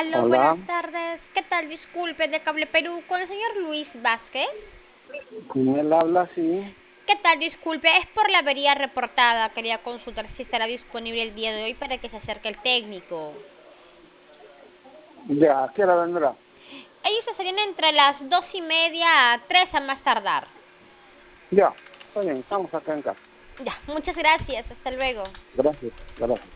Aló, Hola, buenas tardes. ¿Qué tal? Disculpe, de Cable Perú, con el señor Luis Vázquez. con él habla, sí. ¿Qué tal? Disculpe, es por la avería reportada. Quería consultar si estará disponible el día de hoy para que se acerque el técnico. Ya, ¿a qué hora vendrá? Ellos estarían entre las 2:30 a 3 a más tardar. Ya, está bien, ¿Sí? estamos acá en casa. Ya, muchas gracias. Hasta luego. Gracias, gracias.